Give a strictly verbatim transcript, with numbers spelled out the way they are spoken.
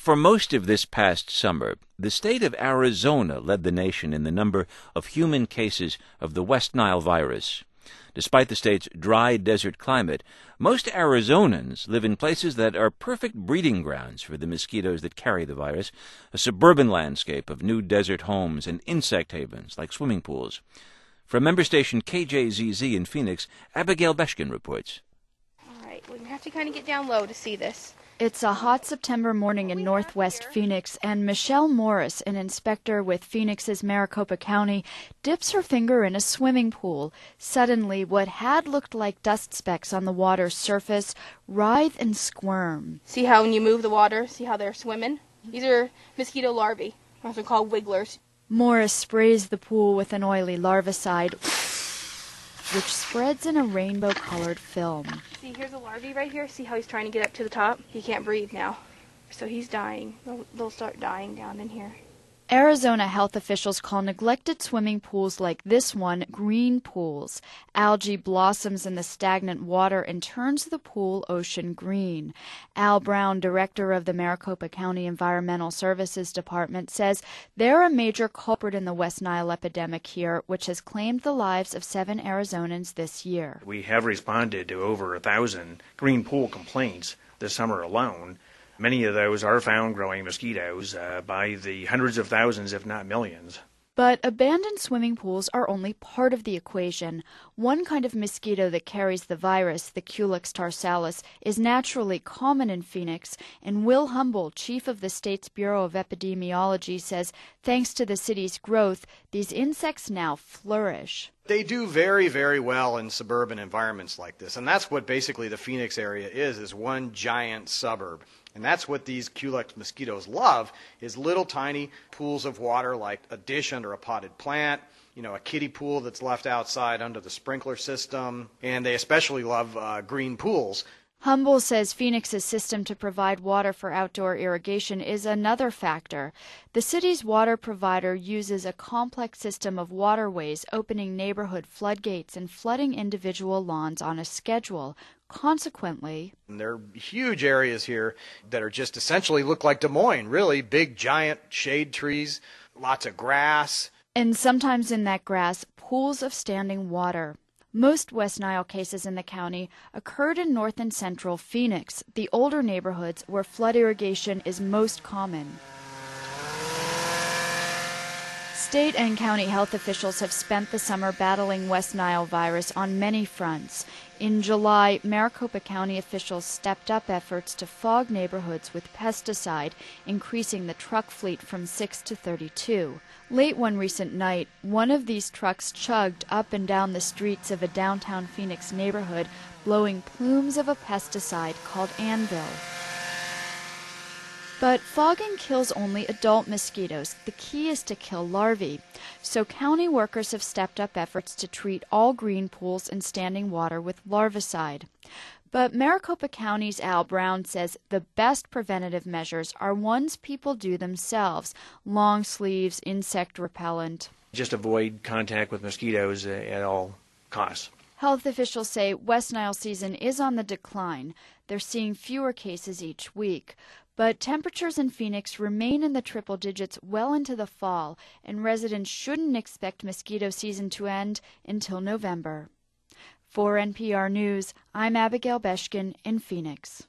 For most of this past summer, the state of Arizona led the nation in the number of human cases of the West Nile virus. Despite the state's dry desert climate, most Arizonans live in places that are perfect breeding grounds for the mosquitoes that carry the virus, a suburban landscape of new desert homes and insect havens like swimming pools. From member station K J Z Z in Phoenix, Abigail Beshkin reports. All right, we're going to have to kind of get down low to see this. It's a hot September morning in northwest Phoenix, and Michelle Morris, an inspector with Phoenix's Maricopa County, dips her finger in a swimming pool. Suddenly, what had looked like dust specks on the water's surface writhe and squirm. See how when you move the water, see how they're swimming? These are mosquito larvae, also called wigglers. Morris sprays the pool with an oily larvicide, which spreads in a rainbow-colored film. See, here's a larvae right here. See how he's trying to get up to the top? He can't breathe now. So he's dying. They'll, they'll start dying down in here. Arizona health officials call neglected swimming pools like this one green pools. Algae blossoms in the stagnant water and turns the pool ocean green. Al Brown, director of the Maricopa County Environmental Services Department, says they're a major culprit in the West Nile epidemic here, which has claimed the lives of seven Arizonans this year. We have responded to over a thousand green pool complaints this summer alone. Many of those are found growing mosquitoes uh, by the hundreds of thousands, if not millions. But abandoned swimming pools are only part of the equation. One kind of mosquito that carries the virus, the Culex tarsalis, is naturally common in Phoenix, and Will Humble, chief of the state's Bureau of Epidemiology, says thanks to the city's growth, these insects now flourish. They do very, very well in suburban environments like this, and that's what basically the Phoenix area is, is one giant suburb. And that's what these Culex mosquitoes love, is little tiny pools of water like a dish under a potted plant, you know, a kiddie pool that's left outside under the sprinkler system, and they especially love uh, green pools. Humble says Phoenix's system to provide water for outdoor irrigation is another factor. The city's water provider uses a complex system of waterways, opening neighborhood floodgates and flooding individual lawns on a schedule. Consequently, and there are huge areas here that are just essentially look like Des Moines, really big, giant shade trees, lots of grass. And sometimes in that grass, pools of standing water. Most West Nile cases in the county occurred in north and central Phoenix, the older neighborhoods where flood irrigation is most common. State and county health officials have spent the summer battling West Nile virus on many fronts. In July, Maricopa County officials stepped up efforts to fog neighborhoods with pesticide, increasing the truck fleet from six to thirty-two. Late one recent night, one of these trucks chugged up and down the streets of a downtown Phoenix neighborhood, blowing plumes of a pesticide called Anvil. But fogging kills only adult mosquitoes. The key is to kill larvae. So county workers have stepped up efforts to treat all green pools and standing water with larvicide. But Maricopa County's Al Brown says the best preventative measures are ones people do themselves: long sleeves, insect repellent. Just avoid contact with mosquitoes uh, at all costs. Health officials say West Nile season is on the decline. They're seeing fewer cases each week. But temperatures in Phoenix remain in the triple digits well into the fall, and residents shouldn't expect mosquito season to end until November. For N P R News, I'm Abigail Beshkin in Phoenix.